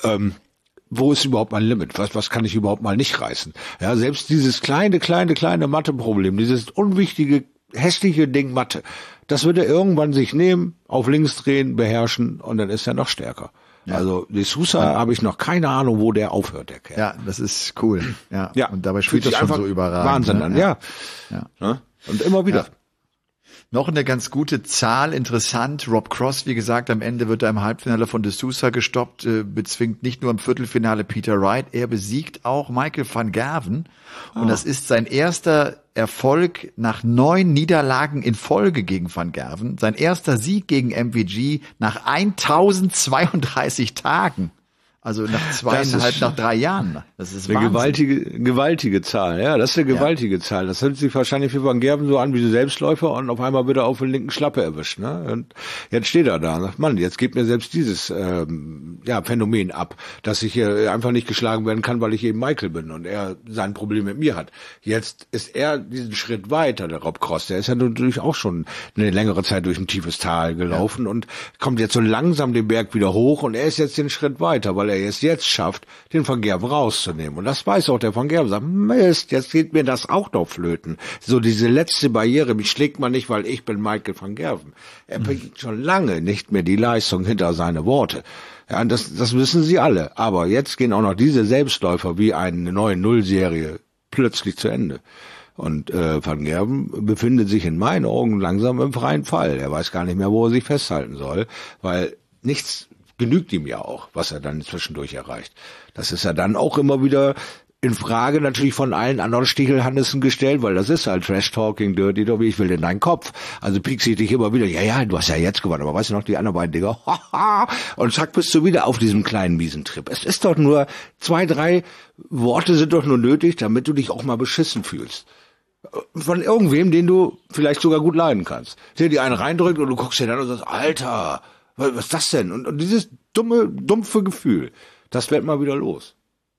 wo ist überhaupt mein Limit? Was kann ich überhaupt mal nicht reißen? Ja, selbst dieses kleine Mathe-Problem, dieses unwichtige, hässliche Ding Mathe, das wird er irgendwann sich nehmen, auf links drehen, beherrschen und dann ist er noch stärker. Ja. Also de Sousa habe ich noch keine Ahnung, wo der aufhört, der Kerl. Ja, das ist cool. Ja. Und dabei spielt das schon so überragend. Wahnsinn an, ja. Und immer wieder. Ja. Noch eine ganz gute Zahl, interessant. Rob Cross, wie gesagt, am Ende wird er im Halbfinale von de Sousa gestoppt, bezwingt nicht nur im Viertelfinale Peter Wright, er besiegt auch Michael van Gerwen. Und das ist sein erster Erfolg nach 9 Niederlagen in Folge gegen Van Gerwen. Sein erster Sieg gegen MVG nach 1032 Tagen. Also nach 3 Jahren. Das ist eine Wahnsinn. gewaltige Zahl. Ja, das ist eine gewaltige Zahl. Das hört sich wahrscheinlich für Van Gerwen so an wie die Selbstläufer und auf einmal wird er auf den linken Schlappe erwischt. Ne? Und jetzt steht er da und sagt, Mann, jetzt gibt mir selbst dieses Phänomen ab, dass ich hier einfach nicht geschlagen werden kann, weil ich eben Michael bin und er sein Problem mit mir hat. Jetzt ist er diesen Schritt weiter, der Rob Cross. Der ist ja natürlich auch schon eine längere Zeit durch ein tiefes Tal gelaufen und kommt jetzt so langsam den Berg wieder hoch und er ist jetzt den Schritt weiter, weil er es jetzt schafft, den Van Gerwen rauszunehmen. Und das weiß auch der Van Gerwen. Sagt, Mist, jetzt geht mir das auch noch flöten. So diese letzte Barriere, mich schlägt man nicht, weil ich bin Michael van Gerwen. Er bringt schon lange nicht mehr die Leistung hinter seine Worte. Ja, das wissen sie alle. Aber jetzt gehen auch noch diese Selbstläufer wie eine neue Nullserie plötzlich zu Ende. Und Van Gerwen befindet sich in meinen Augen langsam im freien Fall. Er weiß gar nicht mehr, wo er sich festhalten soll, weil nichts genügt ihm ja auch, was er dann zwischendurch erreicht. Das ist ja dann auch immer wieder in Frage natürlich von allen anderen Stichelhannissen gestellt, weil das ist halt Trash-Talking, Dirty Dobby, ich will in deinen Kopf. Also piekst dich immer wieder, ja, du hast ja jetzt gewonnen, aber weißt du noch, die anderen beiden Dinger, und zack, bist du wieder auf diesem kleinen miesen Trip. Es ist doch nur 2, 3 Worte sind doch nur nötig, damit du dich auch mal beschissen fühlst. Von irgendwem, den du vielleicht sogar gut leiden kannst. Der dir einen reindrückt und du guckst dir dann und sagst, Alter, was ist das denn? Und dieses dumpfe Gefühl, das wird mal wieder los.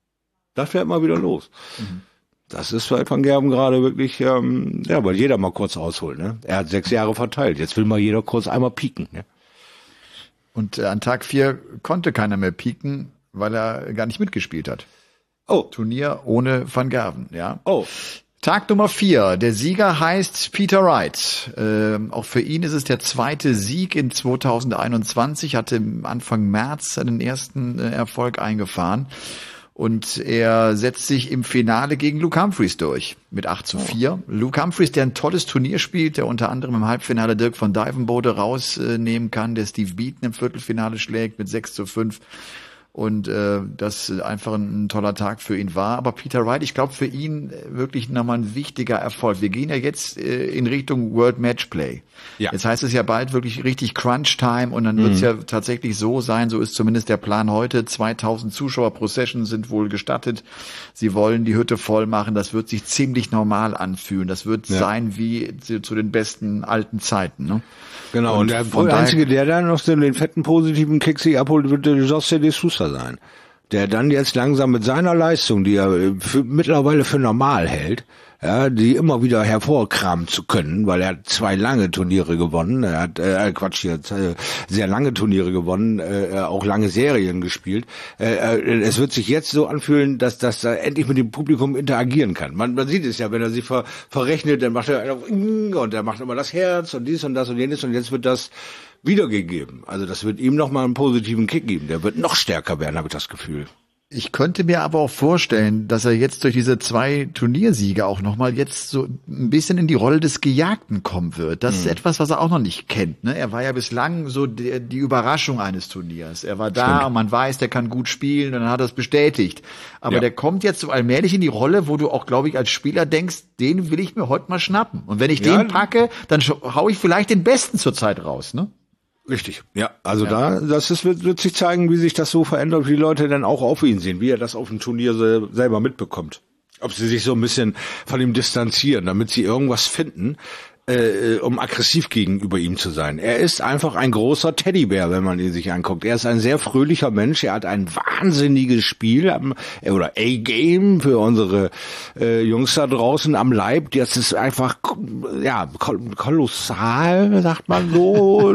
Das ist bei Van Gerwen gerade wirklich, weil jeder mal kurz ausholt. Ne? Er hat 6 Jahre verteilt. Jetzt will mal jeder kurz einmal pieken. Ne? Und an Tag 4 konnte keiner mehr pieken, weil er gar nicht mitgespielt hat. Turnier ohne Van Gerwen, ja. Tag Nummer 4. Der Sieger heißt Peter Wright. Auch für ihn ist es der 2. Sieg in 2021, hatte Anfang März seinen ersten Erfolg eingefahren. Und er setzt sich im Finale gegen Luke Humphries durch mit 8:4. Luke Humphries, der ein tolles Turnier spielt, der unter anderem im Halbfinale Dirk von Dijvenbode rausnehmen kann, der Steve Beaton im Viertelfinale schlägt mit 6:5. Und das einfach ein toller Tag für ihn war. Aber Peter Wright, ich glaube, für ihn wirklich nochmal ein wichtiger Erfolg. Wir gehen ja jetzt in Richtung World Matchplay. Ja. Jetzt heißt es ja bald wirklich richtig Crunch Time und dann wird es ja tatsächlich so sein, so ist zumindest der Plan heute, 2000 Zuschauer pro Session sind wohl gestattet. Sie wollen die Hütte voll machen, das wird sich ziemlich normal anfühlen. Das wird sein wie zu den besten alten Zeiten. Ne? Genau, und der Einzige, der da noch den fetten positiven Kick sich abholt, wird der José de Sousa sein. Der dann jetzt langsam mit seiner Leistung, die er mittlerweile für normal hält, ja, die immer wieder hervorkramen zu können, weil er hat 2 lange Turniere gewonnen, er hat sehr lange Turniere gewonnen, auch lange Serien gespielt. Es wird sich jetzt so anfühlen, dass er endlich mit dem Publikum interagieren kann. Man sieht es ja, wenn er sich verrechnet, dann macht er und er macht immer das Herz und dies und das und jenes und jetzt wird das wiedergegeben. Also das wird ihm nochmal einen positiven Kick geben. Der wird noch stärker werden, habe ich das Gefühl. Ich könnte mir aber auch vorstellen, dass er jetzt durch diese 2 Turniersiege auch nochmal jetzt so ein bisschen in die Rolle des Gejagten kommen wird. Das ist etwas, was er auch noch nicht kennt. Ne? Er war ja bislang so die Überraschung eines Turniers. Er war da und man weiß, der kann gut spielen und dann hat er es bestätigt. Aber der kommt jetzt so allmählich in die Rolle, wo du auch, glaube ich, als Spieler denkst, den will ich mir heute mal schnappen. Und wenn ich den packe, dann hau ich vielleicht den Besten zur Zeit raus, ne? Richtig, ja. Also wird sich zeigen, wie sich das so verändert, wie die Leute dann auch auf ihn sehen, wie er das auf dem Turnier selber mitbekommt. Ob sie sich so ein bisschen von ihm distanzieren, damit sie irgendwas finden, um aggressiv gegenüber ihm zu sein. Er ist einfach ein großer Teddybär, wenn man ihn sich anguckt. Er ist ein sehr fröhlicher Mensch. Er hat ein wahnsinniges Spiel oder A-Game für unsere Jungs da draußen am Leib. Das ist einfach kolossal, sagt man so.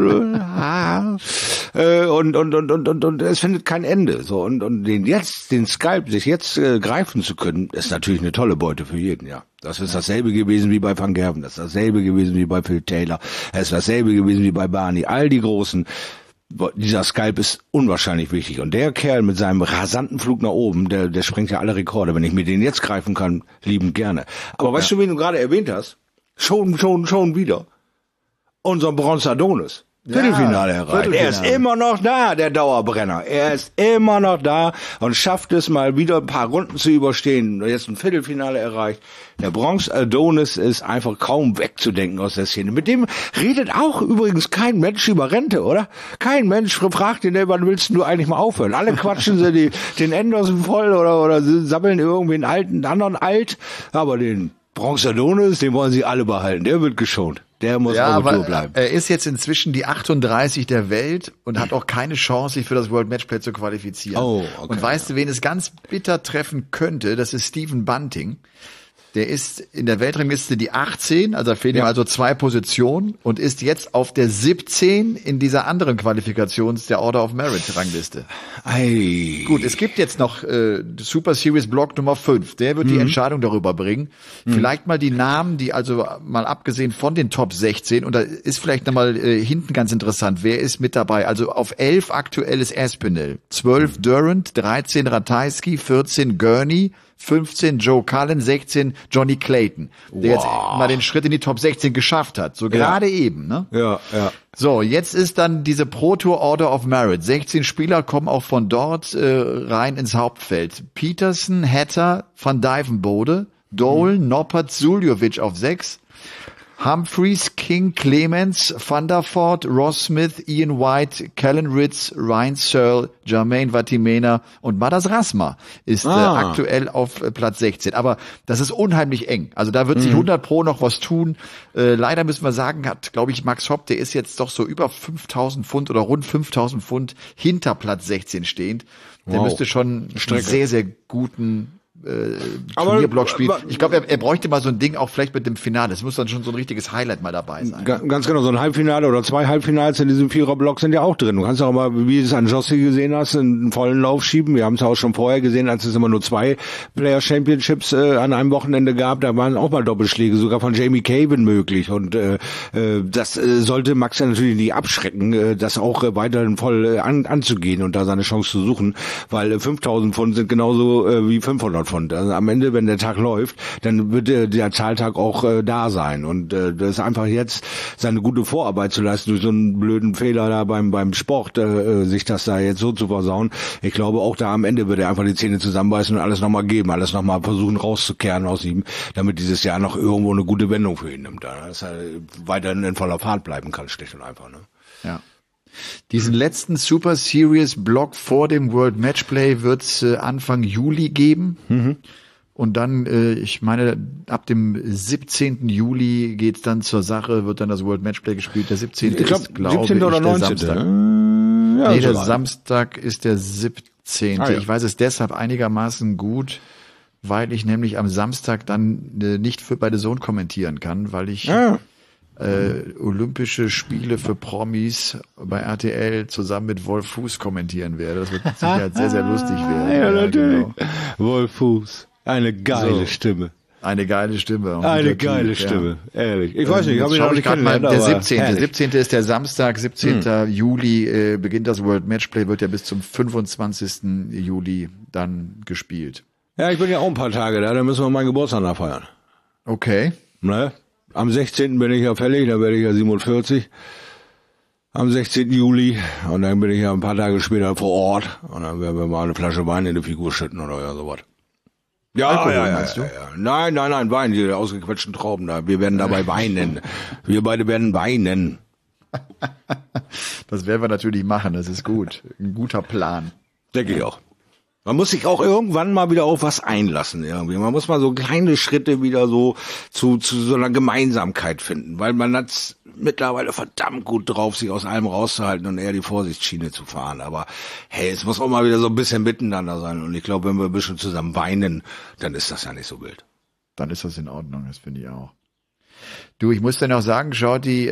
Und es findet kein Ende. So und den Skalp sich jetzt greifen zu können, ist natürlich eine tolle Beute für jeden, ja. Das ist dasselbe gewesen wie bei Van Gerven, das ist dasselbe gewesen wie bei Phil Taylor, es ist dasselbe gewesen wie bei Barney. All die Großen, dieser Skalp ist unwahrscheinlich wichtig. Und der Kerl mit seinem rasanten Flug nach oben, der sprengt ja alle Rekorde. Wenn ich mir den jetzt greifen kann, liebend gerne. Aber weißt du, wen du gerade erwähnt hast? Schon wieder. Unser Bronze Adonis. Viertelfinale erreicht. Er ist immer noch da, der Dauerbrenner. Er ist immer noch da und schafft es mal wieder ein paar Runden zu überstehen. Jetzt ein Viertelfinale erreicht. Der Bronze Adonis ist einfach kaum wegzudenken aus der Szene. Mit dem redet auch übrigens kein Mensch über Rente, oder? Kein Mensch fragt ihn, wann willst du eigentlich mal aufhören? Alle quatschen sie den Anderson voll oder sammeln irgendwie einen anderen alt. Aber den Bronze Adonis, den wollen sie alle behalten. Der wird geschont. Der muss auf der Tour bleiben. Er ist jetzt inzwischen die 38 der Welt und hat auch keine Chance, sich für das World Matchplay zu qualifizieren. Oh, okay. Und weißt du, wen es ganz bitter treffen könnte? Das ist Stephen Bunting. Der ist in der Weltrangliste die 18, also da fehlen ihm also 2 Positionen und ist jetzt auf der 17 in dieser anderen der Order of Merit Rangliste. Ei. Gut, es gibt jetzt noch Super Series Block Nummer 5. Der wird die Entscheidung darüber bringen. Vielleicht mal die Namen, die also mal abgesehen von den Top 16 und da ist vielleicht nochmal hinten ganz interessant, wer ist mit dabei? Also auf 11 aktuell ist Aspinall, 12 Durant, 13 Ratajski, 14 Gurney, 15 Joe Cullen, 16 Johnny Clayton, der jetzt mal den Schritt in die Top 16 geschafft hat. So gerade eben, ne? Ja. So, jetzt ist dann diese Pro Tour Order of Merit. 16 Spieler kommen auch von dort rein ins Hauptfeld. Peterson, Hatter, Van Dijvenbode, Dolan, Noppert, Suljovic auf 6. Humphreys, King, Clemens, Van der Voort, Ross Smith, Ian White, Callan Ritz, Ryan Searle, Jermaine Vatimena und Madas Rasma ist aktuell auf Platz 16. Aber das ist unheimlich eng. Also da wird sich 100 Pro noch was tun. Leider müssen wir sagen, hat, glaube ich, Max Hopp, der ist jetzt doch so über 5.000 Pfund oder rund 5.000 Pfund hinter Platz 16 stehend. Der müsste schon einen sehr, sehr guten Turnierblock spielt. Ich glaube, er bräuchte mal so ein Ding auch vielleicht mit dem Finale. Es muss dann schon so ein richtiges Highlight mal dabei sein. Ganz genau, so ein Halbfinale oder 2 Halbfinals in diesem Viererblock sind ja auch drin. Du kannst auch mal, wie du es an Jossi gesehen hast, einen vollen Lauf schieben. Wir haben es auch schon vorher gesehen, als es immer nur 2 Player Championships an einem Wochenende gab. Da waren auch mal Doppelschläge, sogar von Jamie Caven möglich. Und das sollte Max ja natürlich nicht abschrecken, das auch weiterhin voll anzugehen und da seine Chance zu suchen, weil 5.000 Pfund sind genauso wie 500 Pfund. Also am Ende, wenn der Tag läuft, dann wird der Zahltag auch da sein. Und das ist einfach jetzt seine gute Vorarbeit zu leisten, durch so einen blöden Fehler da beim Sport, sich das da jetzt so zu versauen. Ich glaube, auch da am Ende wird er einfach die Zähne zusammenbeißen und alles nochmal geben, alles nochmal versuchen rauszukehren aus ihm, damit dieses Jahr noch irgendwo eine gute Wendung für ihn nimmt. Dass er weiterhin in voller Fahrt bleiben kann, schlicht und einfach. Ne? Ja. Diesen letzten Super Series Block vor dem World Matchplay wird es Anfang Juli geben. Und dann, ich meine, ab dem 17. Juli geht's dann zur Sache, wird dann das World Matchplay gespielt. Der 17. Ich glaube, 17. oder 19. Samstag. Ja, der Samstag ist der 17. Ja. Ich weiß es deshalb einigermaßen gut, weil ich nämlich am Samstag dann nicht für bei The Zone kommentieren kann, weil ich Olympische Spiele für Promis bei RTL zusammen mit Wolf Fuß kommentieren werde. Das wird mit Sicherheit sehr, sehr lustig werden. Ja, natürlich. Genau. Wolf Fuß. Eine geile Stimme. Eine geile Stimme. Eine geile Stimme, ehrlich. Ich weiß nicht, ich habe ihn noch nicht kennengelernt, der aber 17. Der 17. ist der Samstag, 17. Juli beginnt das World Matchplay, wird ja bis zum 25. Juli dann gespielt. Ja, ich bin ja auch ein paar Tage da, dann müssen wir meinen Geburtstag nachfeiern. Okay. Ne? Am 16. bin ich ja fällig, da werde ich ja 47. Am 16. Juli und dann bin ich ja ein paar Tage später vor Ort und dann werden wir mal eine Flasche Wein in die Figur schütten oder ja sowas. Ja, Alkohol, meinst du? Ja. Nein, Wein, die ausgequetschten Trauben da. Wir werden dabei weinen. Wir beide werden weinen. Das werden wir natürlich machen, das ist gut. Ein guter Plan. Denke ich auch. Man muss sich auch irgendwann mal wieder auf was einlassen irgendwie. Man muss mal so kleine Schritte wieder so zu so einer Gemeinsamkeit finden, weil man hat's mittlerweile verdammt gut drauf, sich aus allem rauszuhalten und eher die Vorsichtsschiene zu fahren. Aber hey, es muss auch mal wieder so ein bisschen miteinander sein. Und ich glaube, wenn wir ein bisschen zusammen weinen, dann ist das ja nicht so wild. Dann ist das in Ordnung, das finde ich auch. Du, ich muss dir noch sagen, Shorty,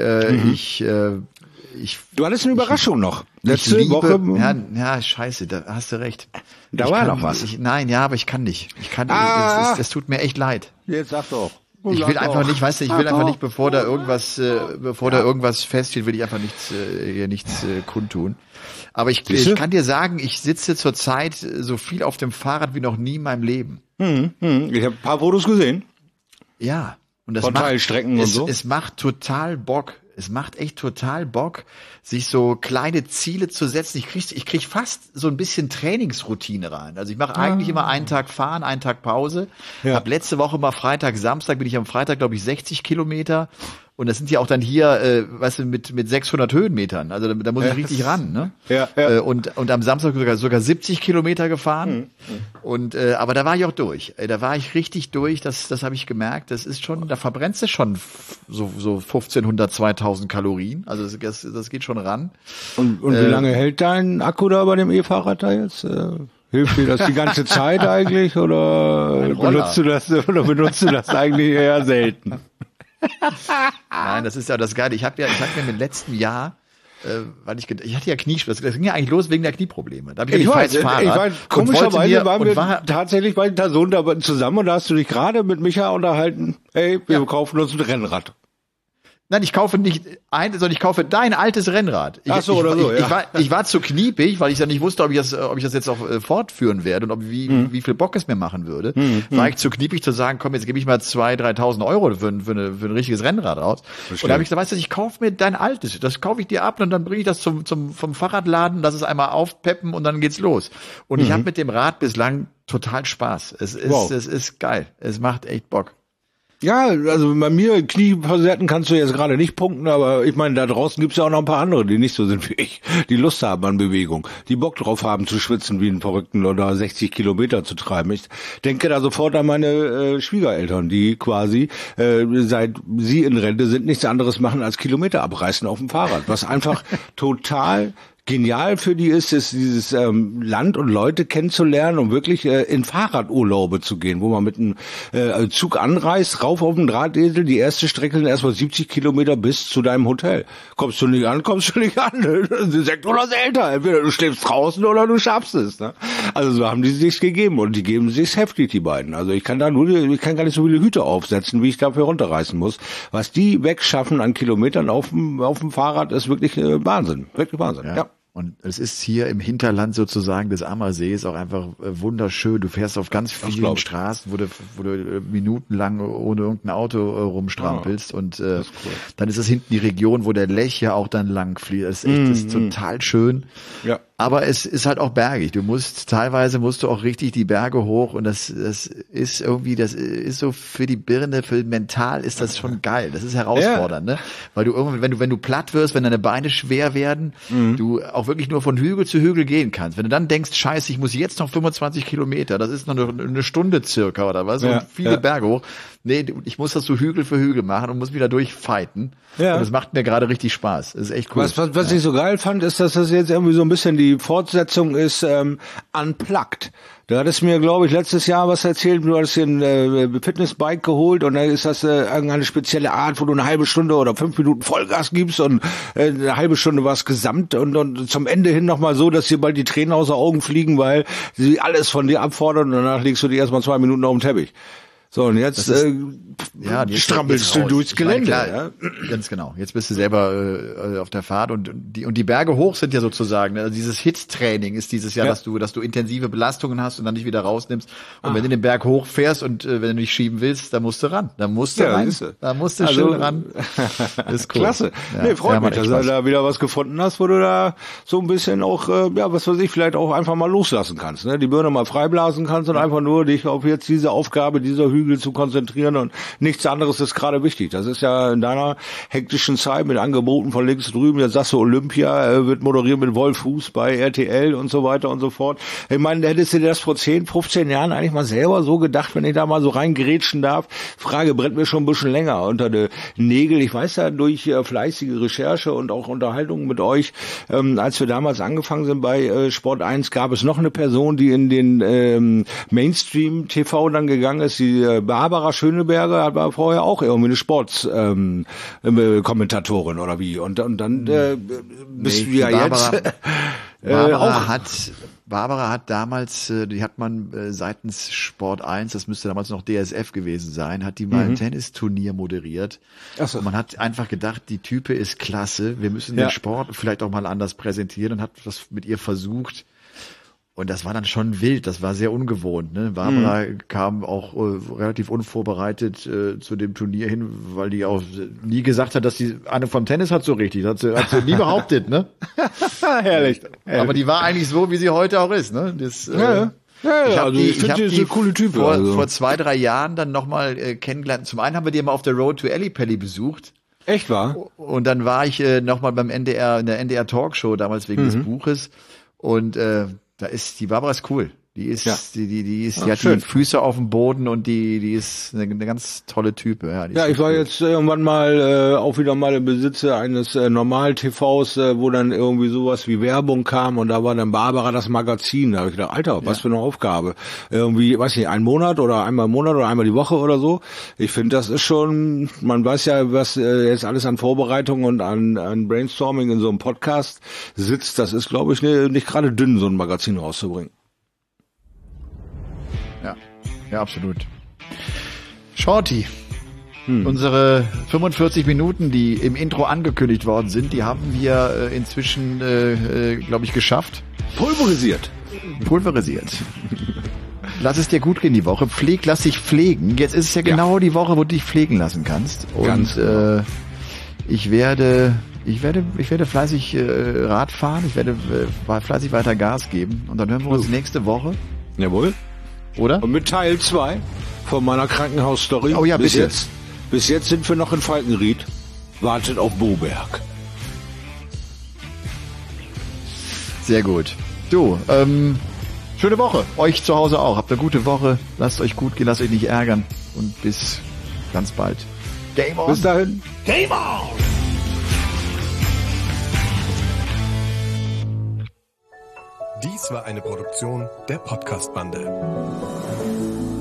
Du hattest eine Überraschung noch. Letzte Woche. Ja, scheiße, da hast du recht. Da war noch was. Aber ich kann nicht. Das tut mir echt leid. Jetzt sag doch. Ich will einfach nicht, weißt du, bevor da irgendwas feststeht, will ich einfach nichts kundtun. Aber ich kann dir sagen, ich sitze zurzeit so viel auf dem Fahrrad wie noch nie in meinem Leben. Ich habe ein paar Fotos gesehen. Ja. Und das von Teilstrecken und so. Es macht total Bock. Es macht echt total Bock, sich so kleine Ziele zu setzen. Ich krieg fast so ein bisschen Trainingsroutine rein. Also ich mache eigentlich immer einen Tag fahren, einen Tag Pause. Ja. Hab letzte Woche mal Freitag, Samstag bin ich am Freitag, glaube ich, 60 Kilometer. Und das sind ja auch dann hier, weißt du, mit 600 Höhenmetern. Also da muss ich richtig ran, ne? Ja. Und am Samstag sogar 70 Kilometer gefahren. Und aber da war ich auch durch. Da war ich richtig durch. Das habe ich gemerkt. Das ist schon, da verbrennst du schon so 1500, 2000 Kalorien. Also das geht schon ran. Und wie lange hält dein Akku da bei dem E-Fahrrad da jetzt? Hilft dir das die ganze Zeit eigentlich oder benutzt du das eigentlich eher selten? Nein, das ist ja das Geile. Ich hab mir im letzten Jahr, weil ich hatte ja Knieschmerzen, das ging ja eigentlich los wegen der Knieprobleme. Da hab ich komischerweise waren wir tatsächlich bei der Sohn da zusammen und da hast du dich gerade mit Micha unterhalten, hey, wir kaufen uns ein Rennrad. Nein, ich kaufe nicht ein, sondern ich kaufe dein altes Rennrad. Ich war zu kniepig, weil ich ja nicht wusste, ob ich das jetzt auch fortführen werde und wie viel Bock es mir machen würde. War ich zu kniepig zu sagen, komm, jetzt gebe ich mal 2.000, 3.000 Euro für ein richtiges Rennrad aus. Verstehe. Und da habe ich gesagt, weißt du, ich kaufe mir dein altes, das kaufe ich dir ab und dann bringe ich das vom Fahrradladen, lass es einmal aufpeppen und dann geht's los. Und ich habe mit dem Rad bislang total Spaß. Es ist geil. Es macht echt Bock. Ja, also bei mir, Knieversehrten kannst du jetzt gerade nicht punkten, aber ich meine, da draußen gibt's ja auch noch ein paar andere, die nicht so sind wie ich, die Lust haben an Bewegung, die Bock drauf haben zu schwitzen wie einen Verrückten oder 60 Kilometer zu treiben. Ich denke da sofort an meine Schwiegereltern, die quasi, seit sie in Rente sind, nichts anderes machen als Kilometer abreißen auf dem Fahrrad, was einfach total genial für die ist dieses Land und Leute kennenzulernen und wirklich in Fahrradurlaube zu gehen, wo man mit einem Zug anreist, rauf auf den Drahtesel, die erste Strecke sind erstmal 70 Kilometer bis zu deinem Hotel. Kommst du nicht an. Sie sagt, du das älter, entweder du schläfst draußen oder du schaffst es. Ne? Also so haben die sich's gegeben und die geben sich's heftig, die beiden. Also ich kann gar nicht so viele Hüte aufsetzen, wie ich dafür runterreißen muss. Was die wegschaffen an Kilometern auf dem Fahrrad ist wirklich Wahnsinn. Wirklich Wahnsinn, ja. Und es ist hier im Hinterland sozusagen des Ammersees auch einfach wunderschön. Du fährst auf ganz vielen Straßen, wo du minutenlang ohne irgendein Auto rumstrampelst. Und dann ist es hinten die Region, wo der Lech ja auch dann lang fließt. Das ist total schön. Ja. Aber es ist halt auch bergig. Teilweise musst du auch richtig die Berge hoch und das ist so für die Birne, für mental ist das schon geil. Das ist herausfordernd, ne? Weil du irgendwann, wenn du platt wirst, wenn deine Beine schwer werden, du auch wirklich nur von Hügel zu Hügel gehen kannst. Wenn du dann denkst, scheiße, ich muss jetzt noch 25 Kilometer, das ist noch eine Stunde circa oder was, und viele Berge hoch. Nee, ich muss das so Hügel für Hügel machen und muss wieder durchfighten. Ja. Und das macht mir gerade richtig Spaß. Das ist echt cool. Was ich so geil fand, ist, dass das jetzt irgendwie so ein bisschen die Fortsetzung ist, unplugged. Du hattest mir, glaube ich, letztes Jahr was erzählt, du hattest dir ein Fitnessbike geholt und da ist das irgendeine spezielle Art, wo du eine halbe Stunde oder 5 Minuten Vollgas gibst und eine halbe Stunde was gesamt und zum Ende hin nochmal so, dass dir bald die Tränen aus den Augen fliegen, weil sie alles von dir abfordern und danach legst du dir erstmal 2 Minuten auf dem Teppich. So, und jetzt, jetzt strampelst du durchs Gelände. Klar, ja? Ganz genau. Jetzt bist du selber auf der Fahrt und die Berge hoch sind ja sozusagen, also dieses HIIT-Training ist dieses Jahr, dass du intensive Belastungen hast und dann dich wieder rausnimmst. Und wenn du den Berg hochfährst und wenn du nicht schieben willst, dann musst du ran. Da musst du ran. Da musst du schön ran. Ist cool. Klasse. Ja, nee, freut mich, dass du da wieder was gefunden hast, wo du da so ein bisschen auch, was weiß ich, vielleicht auch einfach mal loslassen kannst, ne? Die Birne mal freiblasen kannst und einfach nur dich auf jetzt diese Aufgabe, dieser Hügel zu konzentrieren und nichts anderes ist gerade wichtig. Das ist ja in deiner hektischen Zeit mit Angeboten von links drüben, jetzt sagst du Olympia, wird moderiert mit Wolf Fuß bei RTL und so weiter und so fort. Ich meine, hättest du dir das vor 10, 15 Jahren eigentlich mal selber so gedacht, wenn ich da mal so reingrätschen darf? Frage brennt mir schon ein bisschen länger unter die Nägel. Ich weiß ja durch fleißige Recherche und auch Unterhaltungen mit euch, als wir damals angefangen sind bei Sport 1, gab es noch eine Person, die in den Mainstream-TV dann gegangen ist, die Barbara Schöneberger, war vorher auch irgendwie eine Sportskommentatorin oder wie. Und dann bist du ja jetzt Barbara hat damals, die hat man seitens Sport 1, das müsste damals noch DSF gewesen sein, hat die mal ein Tennisturnier moderiert. Ach so. Und man hat einfach gedacht, die Type ist klasse, wir müssen den Sport vielleicht auch mal anders präsentieren und hat das mit ihr versucht. Und das war dann schon wild, das war sehr ungewohnt. Ne? Barbara kam auch relativ unvorbereitet zu dem Turnier hin, weil die auch nie gesagt hat, dass sie eine vom Tennis hat so richtig. Hat sie nie behauptet, ne? Herrlich. Aber die war eigentlich so, wie sie heute auch ist, ne? Das, ich finde die eine coole Type. Vor 2-3 Jahren dann nochmal kennengelernt. Zum einen haben wir die mal auf der Road to Ellipelli besucht. Echt wahr? Und dann war ich nochmal beim NDR, in der NDR Talkshow damals wegen des Buches. Und die Barbara ist cool. Die ist, die hat schön. Die Füße auf dem Boden und die ist eine ganz tolle Type. Ja, ich war jetzt irgendwann mal auch wieder mal im Besitzer eines Normal-TVs, wo dann irgendwie sowas wie Werbung kam und da war dann Barbara das Magazin. Da habe ich gedacht, Alter, was für eine Aufgabe. Irgendwie, weiß nicht, einmal im Monat oder einmal die Woche oder so. Ich finde, das ist schon, man weiß ja, was jetzt alles an Vorbereitung und an Brainstorming in so einem Podcast sitzt. Das ist, glaube ich, nicht gerade dünn, so ein Magazin rauszubringen. Ja, absolut. Shorty, unsere 45 Minuten, die im Intro angekündigt worden sind, die haben wir inzwischen, glaube ich, geschafft. Pulverisiert. Lass es dir gut gehen die Woche. Lass dich pflegen. Jetzt ist es ja genau die Woche, wo du dich pflegen lassen kannst. Und ich werde fleißig Rad fahren. Ich werde fleißig weiter Gas geben. Und dann hören wir uns nächste Woche. Jawohl. Oder? Und mit Teil 2 von meiner Krankenhausstory. Oh ja, bis jetzt sind wir noch in Falkenried. Wartet auf Boberg. Sehr gut. Du, schöne Woche. Euch zu Hause auch. Habt eine gute Woche. Lasst euch gut gehen, lasst euch nicht ärgern. Und bis ganz bald. Game on. Bis dahin. Game on! Dies war eine Produktion der Podcast-Bande.